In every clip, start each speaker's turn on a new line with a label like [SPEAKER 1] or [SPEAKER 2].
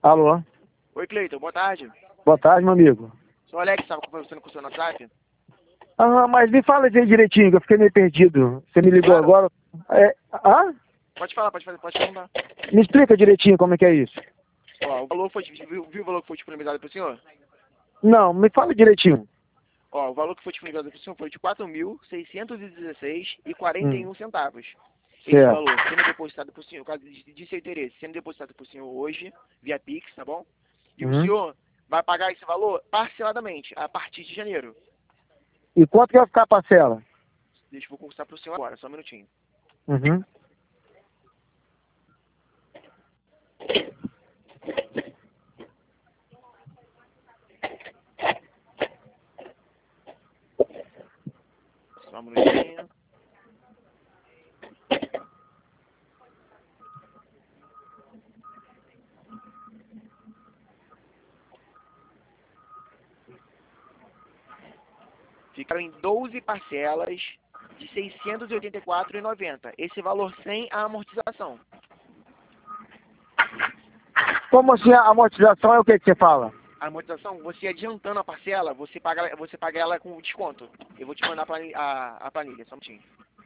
[SPEAKER 1] Alô?
[SPEAKER 2] Oi, Cleiton, boa tarde.
[SPEAKER 1] Boa tarde, meu amigo.
[SPEAKER 2] Sou o Alex, estava conversando com o seu WhatsApp.
[SPEAKER 1] Mas me fala aí direitinho, que eu fiquei meio perdido. Você me ligou
[SPEAKER 2] Claro.
[SPEAKER 1] agora?
[SPEAKER 2] Pode falar, pode perguntar.
[SPEAKER 1] Me explica direitinho como é que é isso.
[SPEAKER 2] Ó, o valor foi, viu o valor que foi disponibilizado para o senhor?
[SPEAKER 1] Não, me fala direitinho.
[SPEAKER 2] Ó, o valor que foi disponibilizado para o senhor foi de R$ 4.616,41. Esse
[SPEAKER 1] Certo.
[SPEAKER 2] valor sendo depositado para o senhor, caso de seu interesse, sendo depositado para o senhor hoje, via Pix, tá bom? E o senhor vai pagar esse valor parceladamente, a partir de janeiro.
[SPEAKER 1] E quanto que vai ficar a parcela?
[SPEAKER 2] Deixa eu vou conversar para o senhor agora, só um minutinho.
[SPEAKER 1] Uhum.
[SPEAKER 2] Só um minutinho. Ficaram em 12 parcelas de R$ 684,90. Esse valor sem a amortização.
[SPEAKER 1] Como assim a amortização é o que você fala?
[SPEAKER 2] A amortização, você adiantando a parcela, você paga ela com desconto. Eu vou te mandar a planilha, só um minutinho.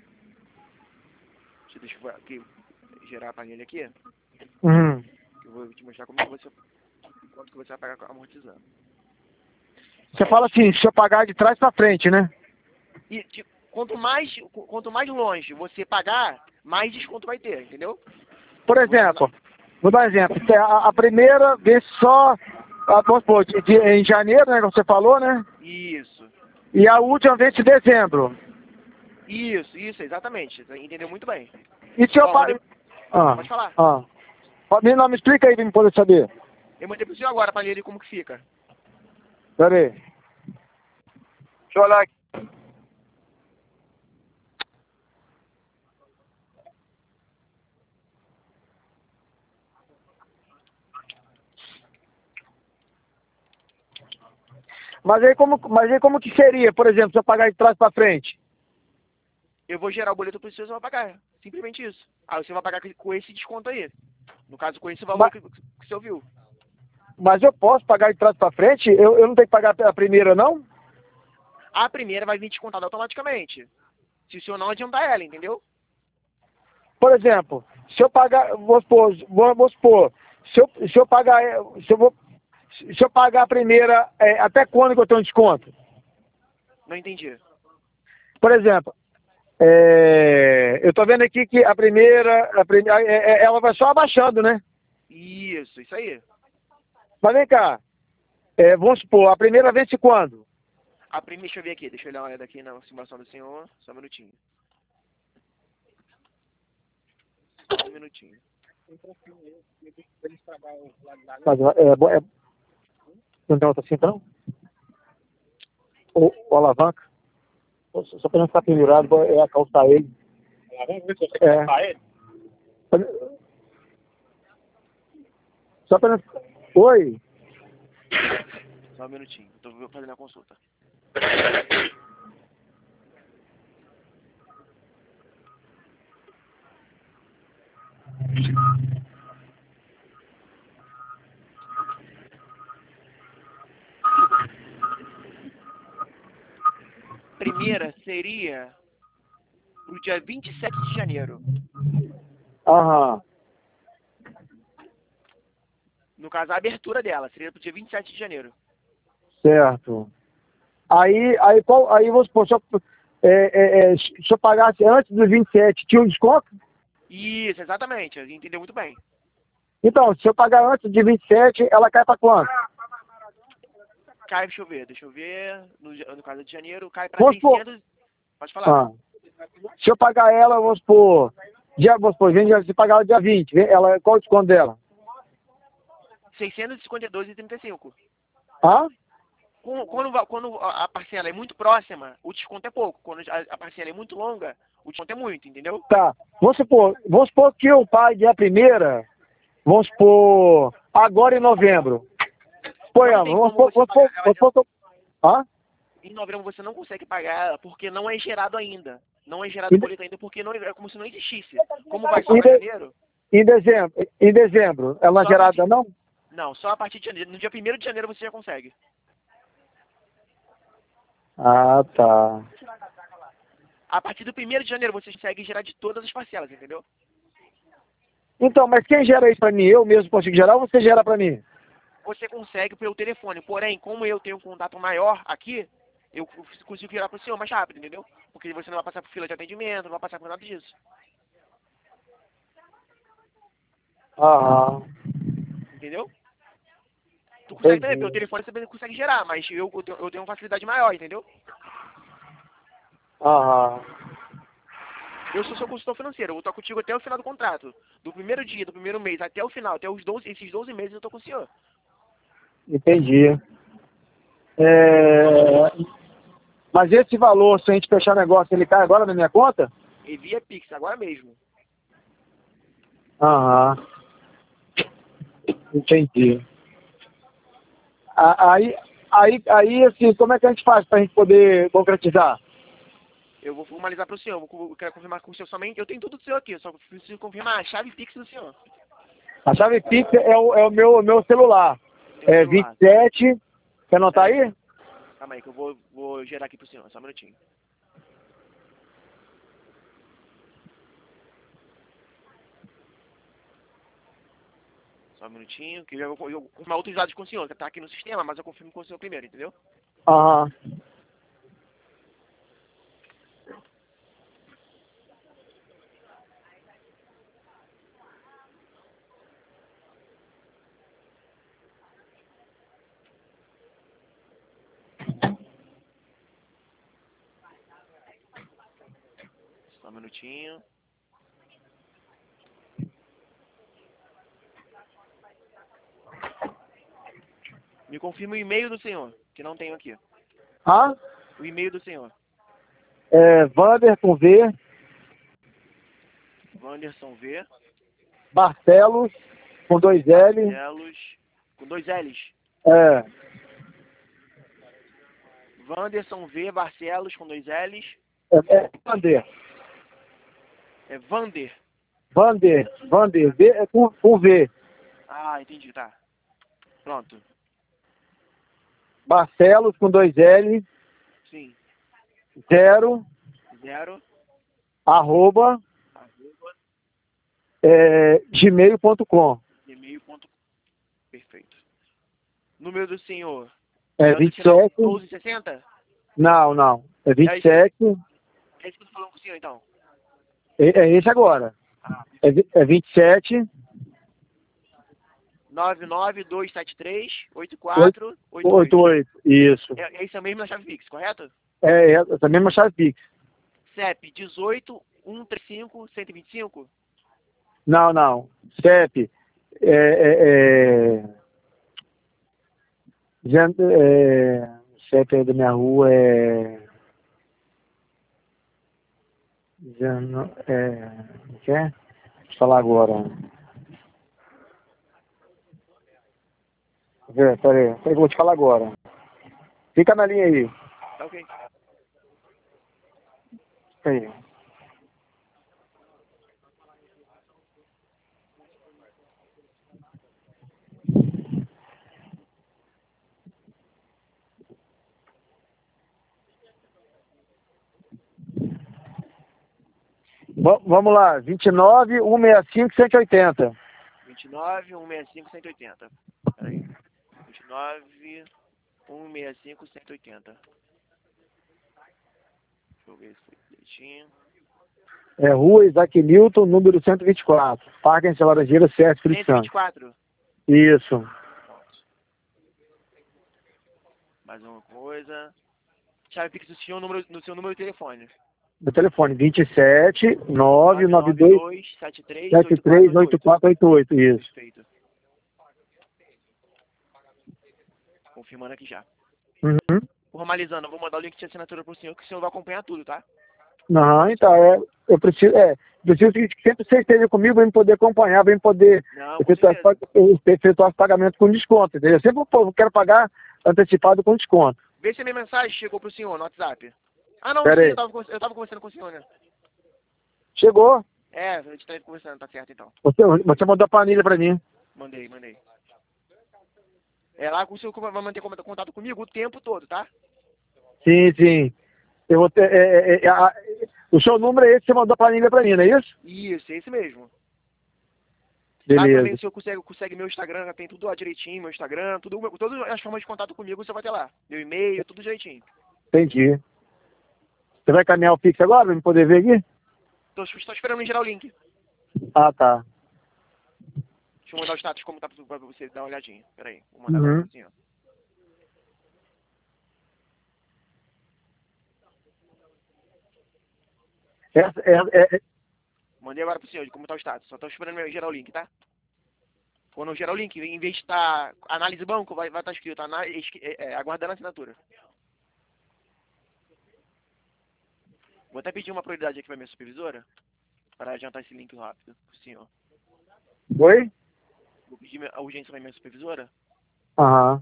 [SPEAKER 2] Deixa eu aqui, gerar a planilha aqui.
[SPEAKER 1] Uhum.
[SPEAKER 2] Que eu vou te mostrar quanto que você vai pagar amortizando.
[SPEAKER 1] Você fala assim, se eu pagar de trás pra frente, né?
[SPEAKER 2] E quanto mais longe você pagar, mais desconto vai ter, entendeu?
[SPEAKER 1] Por exemplo, vou dar um exemplo. A primeira vez só, vamos supor, em janeiro, né, como você falou, né?
[SPEAKER 2] Isso.
[SPEAKER 1] E a última vez em dezembro.
[SPEAKER 2] Isso, exatamente. Entendeu muito bem.
[SPEAKER 1] E se eu
[SPEAKER 2] Ó,
[SPEAKER 1] pagar...
[SPEAKER 2] pode falar.
[SPEAKER 1] Não, me explica aí pra eu poder saber.
[SPEAKER 2] Eu mandei pro senhor agora pra ler como que fica.
[SPEAKER 1] Pera aí. Deixa eu olhar aqui. Mas aí como que seria, por exemplo, se eu pagar de trás pra frente?
[SPEAKER 2] Eu vou gerar o boleto pro senhor, você vai pagar. Simplesmente isso. Aí você vai pagar com esse desconto aí. No caso, com esse valor que o senhor viu.
[SPEAKER 1] Mas eu posso pagar de trás pra frente? Eu não tenho que pagar a primeira, não?
[SPEAKER 2] A primeira vai vir descontada automaticamente. Se o senhor não adiantar ela, entendeu?
[SPEAKER 1] Por exemplo, se eu pagar, vamos supor, se eu pagar, se eu pagar a primeira, até quando que eu tenho desconto?
[SPEAKER 2] Não entendi.
[SPEAKER 1] Por exemplo, eu tô vendo aqui que a primeira ela vai só abaixando, né?
[SPEAKER 2] Isso aí.
[SPEAKER 1] Mas vem cá, vamos supor, a primeira vence quando?
[SPEAKER 2] Deixa eu ver aqui, deixa eu dar uma olhada aqui na simulação do senhor, só um minutinho. Um minutinho.
[SPEAKER 1] Não tem outra cinta, não? Ou alavanca? Só pra não ficar pendurado, é acalçar ele. Só pra não... Oi?
[SPEAKER 2] Só um minutinho, tô fazendo a consulta. Primeira seria pro dia 27 de janeiro.
[SPEAKER 1] Aham.
[SPEAKER 2] No caso, a abertura dela seria pro dia 27 de janeiro.
[SPEAKER 1] Certo. Aí vamos supor, se eu pagasse antes do 27, tinha um desconto?
[SPEAKER 2] Isso, exatamente, entendeu muito bem.
[SPEAKER 1] Então, se eu pagar antes de 27, ela cai para quanto?
[SPEAKER 2] Cai, deixa eu ver, no caso de janeiro, cai para 600... Pode falar.
[SPEAKER 1] Se eu pagar ela, vamos supor, se pagar ela dia 20, qual o desconto dela?
[SPEAKER 2] 652,35.
[SPEAKER 1] Hã?
[SPEAKER 2] Quando a parcela é muito próxima, o desconto é pouco. Quando a parcela é muito longa, o desconto é muito, entendeu?
[SPEAKER 1] Tá. Vamos supor que eu pague a primeira, vamos supor, agora em novembro. Hã?
[SPEAKER 2] Em novembro você não consegue pagar ela porque não é gerado ainda. Não é gerado o boleto ainda porque é como se não existisse. Como vai ser em janeiro?
[SPEAKER 1] Em dezembro, ela não é gerada, não?
[SPEAKER 2] Não, só a partir de janeiro. No dia 1º de janeiro você já consegue.
[SPEAKER 1] Ah, tá.
[SPEAKER 2] A partir do 1º de janeiro você consegue gerar de todas as parcelas, entendeu?
[SPEAKER 1] Então, mas quem gera isso pra mim? Eu mesmo consigo gerar ou você gera pra mim?
[SPEAKER 2] Você consegue pelo telefone. Porém, como eu tenho um contato maior aqui, eu consigo gerar pro senhor mais rápido, entendeu? Porque você não vai passar por fila de atendimento, não vai passar por nada disso.
[SPEAKER 1] Aham.
[SPEAKER 2] Entendeu? Tu consegue também, pelo
[SPEAKER 1] Entendi.
[SPEAKER 2] telefone você também consegue gerar, mas eu tenho uma facilidade maior, entendeu?
[SPEAKER 1] Aham.
[SPEAKER 2] Eu sou seu consultor financeiro, eu vou estar contigo até o final do contrato. Do primeiro dia, do primeiro mês até o final, até esses 12 meses eu tô com o senhor.
[SPEAKER 1] Entendi. É... Mas esse valor, se a gente fechar negócio, ele cai agora na minha conta?
[SPEAKER 2] E via Pix, agora mesmo.
[SPEAKER 1] Aham. Entendi. Aí, assim, como é que a gente faz pra gente poder concretizar?
[SPEAKER 2] Eu vou formalizar pro senhor, eu quero confirmar com o senhor somente. Eu tenho tudo do senhor aqui, eu só preciso confirmar a chave Pix do senhor.
[SPEAKER 1] A chave Pix é o meu celular.
[SPEAKER 2] Tem o
[SPEAKER 1] É
[SPEAKER 2] celular.
[SPEAKER 1] 27. Quer anotar aí?
[SPEAKER 2] Calma aí, que eu vou gerar aqui pro senhor, só um minutinho. Só um minutinho, que eu vou confirmar outros dados com o senhor, que tá aqui no sistema, mas eu confirmo com o senhor primeiro, entendeu?
[SPEAKER 1] Aham.
[SPEAKER 2] Só um minutinho. Me confirma o e-mail do senhor, que não tenho aqui.
[SPEAKER 1] Ah?
[SPEAKER 2] O e-mail do senhor.
[SPEAKER 1] Vander com V,
[SPEAKER 2] Wanderson V.
[SPEAKER 1] Barcelos com 2 L.
[SPEAKER 2] Barcelos. Com 2 L's.
[SPEAKER 1] É,
[SPEAKER 2] Wanderson V. Barcelos com 2 L's.
[SPEAKER 1] Vander.
[SPEAKER 2] É Vander.
[SPEAKER 1] Vander, V é com V.
[SPEAKER 2] Ah, entendi, tá. Pronto.
[SPEAKER 1] Barcelos com 2 L,
[SPEAKER 2] Sim.
[SPEAKER 1] 0,
[SPEAKER 2] 0.
[SPEAKER 1] arroba,
[SPEAKER 2] Arroba.
[SPEAKER 1] gmail.com.
[SPEAKER 2] E-mail.com. Perfeito. Número do senhor.
[SPEAKER 1] É
[SPEAKER 2] É o do final
[SPEAKER 1] 27.
[SPEAKER 2] 1260?
[SPEAKER 1] Não. É 27.
[SPEAKER 2] É isso que eu tô falando com o senhor, então.
[SPEAKER 1] É esse agora.
[SPEAKER 2] Ah,
[SPEAKER 1] É 27.
[SPEAKER 2] 99273-8488.
[SPEAKER 1] 88. Isso.
[SPEAKER 2] Esse é o mesmo da chave Pix, correto?
[SPEAKER 1] É essa mesma chave Pix.
[SPEAKER 2] CEP 18 135 125.
[SPEAKER 1] Não. CEP. CEP da minha rua quer? Deixa eu falar agora. Peraí, que eu vou te falar agora. Fica na linha aí.
[SPEAKER 2] Tá ok.
[SPEAKER 1] Aí. Vamos lá, 29 165 180.
[SPEAKER 2] 29 165 180. Peraí. 29 165 180. Deixa eu ver se foi direitinho.
[SPEAKER 1] Rua Isaac Newton, número 124. Parque em Laranjeira, Certo, Espírito Santo.
[SPEAKER 2] 124.
[SPEAKER 1] Isso.
[SPEAKER 2] Mais uma coisa. Chave Pix do senhor no seu número de telefone.
[SPEAKER 1] Meu telefone, 27 992
[SPEAKER 2] 73
[SPEAKER 1] 73
[SPEAKER 2] 8488.
[SPEAKER 1] 8488. Isso.
[SPEAKER 2] Perfeito. Confirmando aqui já.
[SPEAKER 1] Uhum.
[SPEAKER 2] Formalizando, eu vou mandar o link de assinatura pro senhor, que o senhor vai acompanhar tudo, tá?
[SPEAKER 1] Não, então, eu preciso que sempre você esteja comigo para me poder acompanhar, para me poder
[SPEAKER 2] Não, com certeza.
[SPEAKER 1] efetuar os pagamentos com desconto, entendeu? Eu sempre quero pagar antecipado com desconto.
[SPEAKER 2] Vê se a minha mensagem chegou pro senhor no WhatsApp. Ah, não,
[SPEAKER 1] Pera
[SPEAKER 2] sim,
[SPEAKER 1] aí.
[SPEAKER 2] eu tava conversando com o senhor, né?
[SPEAKER 1] Chegou.
[SPEAKER 2] É, a gente tá conversando, tá certo então.
[SPEAKER 1] Você mandou a planilha para mim.
[SPEAKER 2] Mandei. É lá que o senhor vai manter contato comigo o tempo todo, tá?
[SPEAKER 1] Sim, sim. Eu vou ter, o seu número é esse que você mandou pra liga pra mim, não é isso?
[SPEAKER 2] Isso, é esse mesmo. Lá também
[SPEAKER 1] Beleza.
[SPEAKER 2] o senhor consegue meu Instagram, já tem tudo lá direitinho, meu Instagram, todas as formas de contato comigo você vai ter lá. Meu e-mail, tudo direitinho.
[SPEAKER 1] Entendi. Você vai caminhar o Pix agora pra eu poder ver aqui?
[SPEAKER 2] Tô esperando me gerar o link.
[SPEAKER 1] Ah, tá.
[SPEAKER 2] Deixa eu mandar o status como tá pra você dar uma olhadinha. Pera aí, vou mandar agora
[SPEAKER 1] Uhum.
[SPEAKER 2] pro senhor.
[SPEAKER 1] Essa,
[SPEAKER 2] Mandei agora pro senhor de como tá o status. Só tô esperando me gerar o link, tá? Quando eu gerar o link, em vez de estar análise banco, vai estar escrito aguardando a assinatura. Vou até pedir uma prioridade aqui pra minha supervisora, para adiantar esse link rápido pro senhor.
[SPEAKER 1] Oi?
[SPEAKER 2] Vou pedir a urgência pra minha supervisora.
[SPEAKER 1] Aham.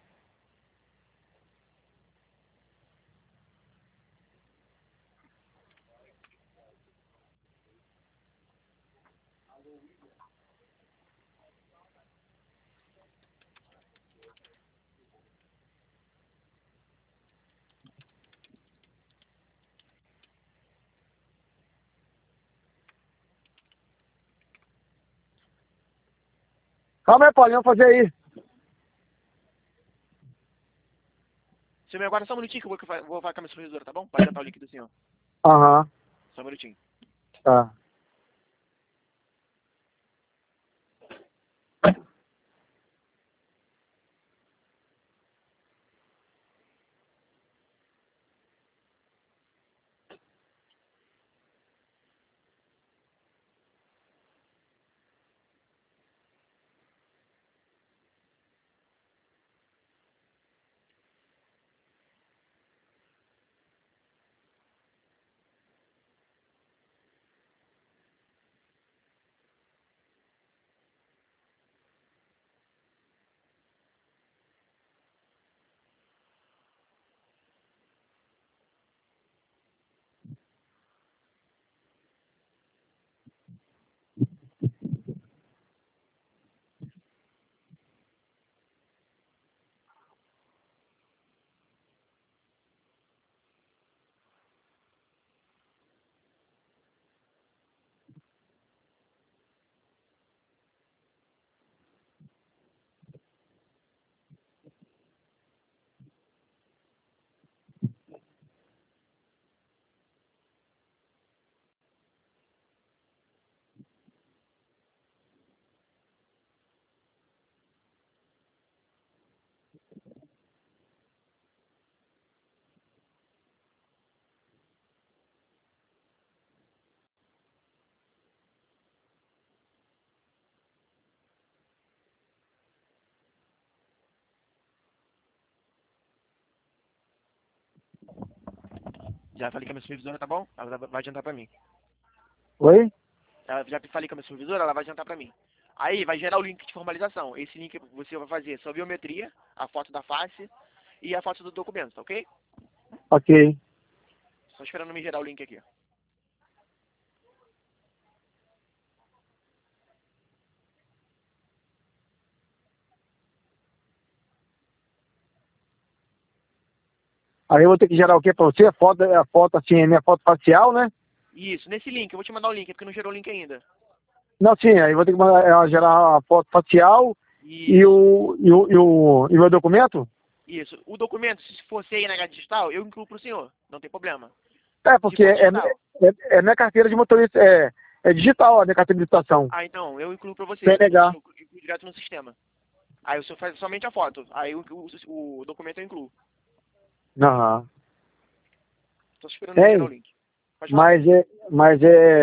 [SPEAKER 1] Calma aí, Paulinho, vamos fazer aí.
[SPEAKER 2] Senhor, me aguarda só um minutinho que eu vou falar com a minha supervisora, tá bom? Para adiantar o link do senhor.
[SPEAKER 1] Aham.
[SPEAKER 2] Só um minutinho.
[SPEAKER 1] Tá.
[SPEAKER 2] Já falei com a minha supervisora, tá bom? Ela vai adiantar pra mim.
[SPEAKER 1] Oi?
[SPEAKER 2] Já falei com a minha supervisora, ela vai adiantar pra mim. Aí vai gerar o link de formalização. Esse link você vai fazer sua biometria, a foto da face e a foto do documento, tá ok?
[SPEAKER 1] Ok.
[SPEAKER 2] Só esperando me gerar o link aqui.
[SPEAKER 1] Aí eu vou ter que gerar o que pra você? A foto assim, a minha foto facial, né?
[SPEAKER 2] Isso, nesse link, eu vou te mandar o link, é porque não gerou o link ainda.
[SPEAKER 1] Não, sim, aí eu vou ter que mandar, gerar a foto facial e
[SPEAKER 2] Isso,
[SPEAKER 1] o meu documento?
[SPEAKER 2] isso. O documento, se for CNH digital, eu incluo pro senhor, não tem problema.
[SPEAKER 1] É,
[SPEAKER 2] Se
[SPEAKER 1] porque
[SPEAKER 2] for digital,
[SPEAKER 1] é minha carteira de motorista, é digital a minha carteira de habilitação.
[SPEAKER 2] então, eu incluo pra você,
[SPEAKER 1] PNH.
[SPEAKER 2] eu incluo direto no sistema. Aí o senhor faz somente a foto, aí o documento eu incluo.
[SPEAKER 1] Aham.
[SPEAKER 2] Tô esperando me gerar o
[SPEAKER 1] Tem,
[SPEAKER 2] link. Pode falar.
[SPEAKER 1] mas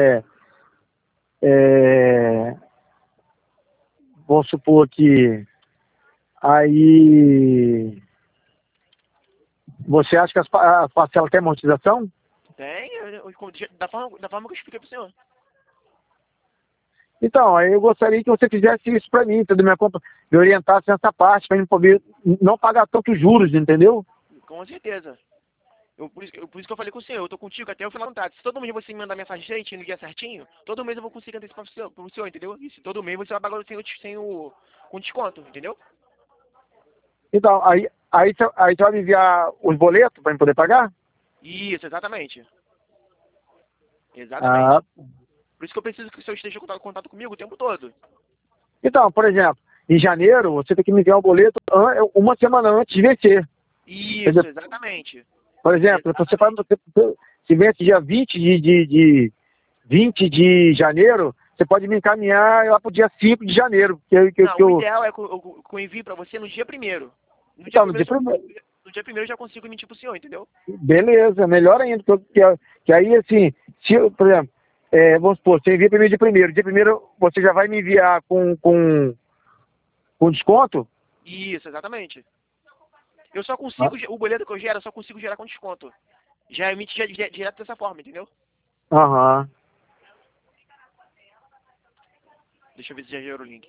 [SPEAKER 1] é, vamos supor que aí você acha que as parcelas têm amortização?
[SPEAKER 2] Tem, da forma que eu expliquei pro senhor.
[SPEAKER 1] Então, aí eu gostaria que você fizesse isso para mim, entendeu? Me orientasse nessa parte, para mim poder não pagar tantos juros, entendeu?
[SPEAKER 2] Com certeza. Por isso que eu falei com o senhor, eu tô contigo até o final do contrato. Se todo mês você me mandar mensagem direitinho, no dia certinho, todo mês eu vou conseguir antecipar pro senhor, entendeu? E se todo mês você vai pagar com desconto, entendeu?
[SPEAKER 1] Então, aí você vai me enviar os boletos para eu poder pagar?
[SPEAKER 2] Isso, exatamente.
[SPEAKER 1] Ah,
[SPEAKER 2] Exatamente. Por isso que eu preciso que o senhor esteja em contato comigo o tempo todo.
[SPEAKER 1] então, por exemplo, em janeiro, você tem que me enviar um boleto uma semana antes de vencer.
[SPEAKER 2] Isso, exatamente.
[SPEAKER 1] Por exemplo, se vence dia 20 de janeiro, você pode me encaminhar lá para o dia 5 de janeiro.
[SPEAKER 2] Não, o ideal é que eu envie para você no dia 1º.
[SPEAKER 1] Então, no dia primeiro.
[SPEAKER 2] No dia 1º eu já consigo emitir para o senhor, entendeu?
[SPEAKER 1] Beleza, melhor ainda. Que aí, assim, se, por exemplo, vamos supor, você envia para mim dia primeiro. Dia primeiro você já vai me enviar com desconto?
[SPEAKER 2] Isso, exatamente. Eu só
[SPEAKER 1] Ah,
[SPEAKER 2] consigo, o boleto que eu gero, eu só consigo gerar com desconto. Já emite direto dessa forma, entendeu?
[SPEAKER 1] aham.
[SPEAKER 2] Deixa eu ver se já gerou o link.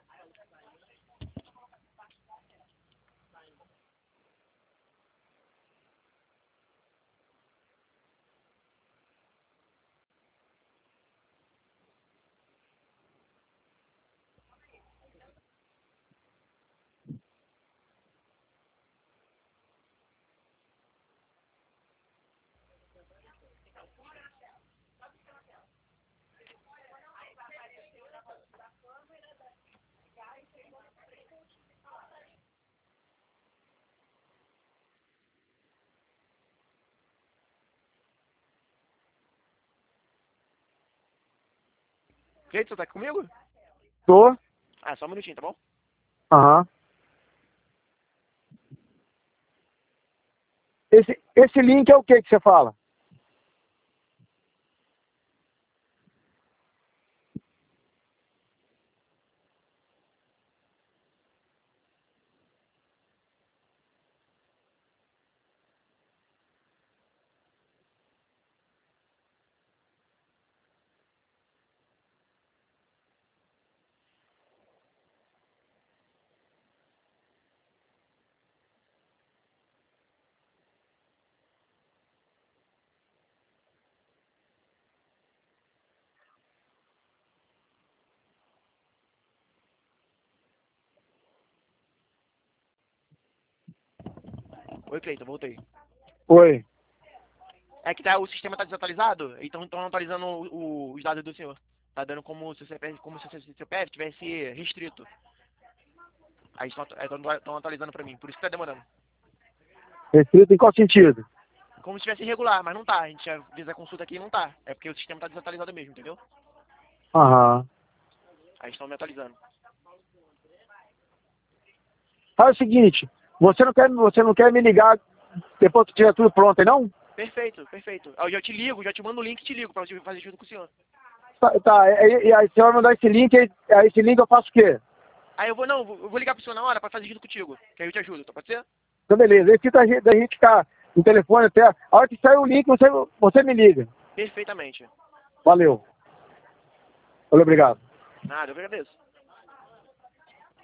[SPEAKER 2] Gente, você tá aqui comigo?
[SPEAKER 1] Tô?
[SPEAKER 2] Ah, só um minutinho, tá bom?
[SPEAKER 1] Aham. Esse link é o que você fala?
[SPEAKER 2] Oi, Cleiton, voltei.
[SPEAKER 1] Oi.
[SPEAKER 2] É que o sistema tá desatualizado, então estão atualizando os dados do senhor. Tá dando como se o CPF, como se o seu CPF tivesse restrito. Aí estão atualizando pra mim, por isso que tá demorando.
[SPEAKER 1] Restrito em qual sentido?
[SPEAKER 2] Como se tivesse irregular, mas não tá. A gente já fez a consulta aqui e não tá. É porque o sistema tá desatualizado mesmo, entendeu?
[SPEAKER 1] Aham.
[SPEAKER 2] Aí estão me atualizando.
[SPEAKER 1] Faz o seguinte, você não quer me ligar depois que tiver tudo pronto, aí não?
[SPEAKER 2] Perfeito, perfeito. Aí eu já te ligo, já te mando o link e te ligo pra você fazer junto com o senhor.
[SPEAKER 1] Tá, e aí você vai mandar esse link, aí esse link eu faço o quê?
[SPEAKER 2] Aí eu vou ligar pro senhor na hora pra fazer junto contigo, que aí eu te ajudo, tá? Pode ser?
[SPEAKER 1] Então beleza, esse da gente ficar no telefone até, a hora que sair o link, você me liga.
[SPEAKER 2] Perfeitamente.
[SPEAKER 1] Valeu. Valeu, obrigado.
[SPEAKER 2] Nada, eu que agradeço.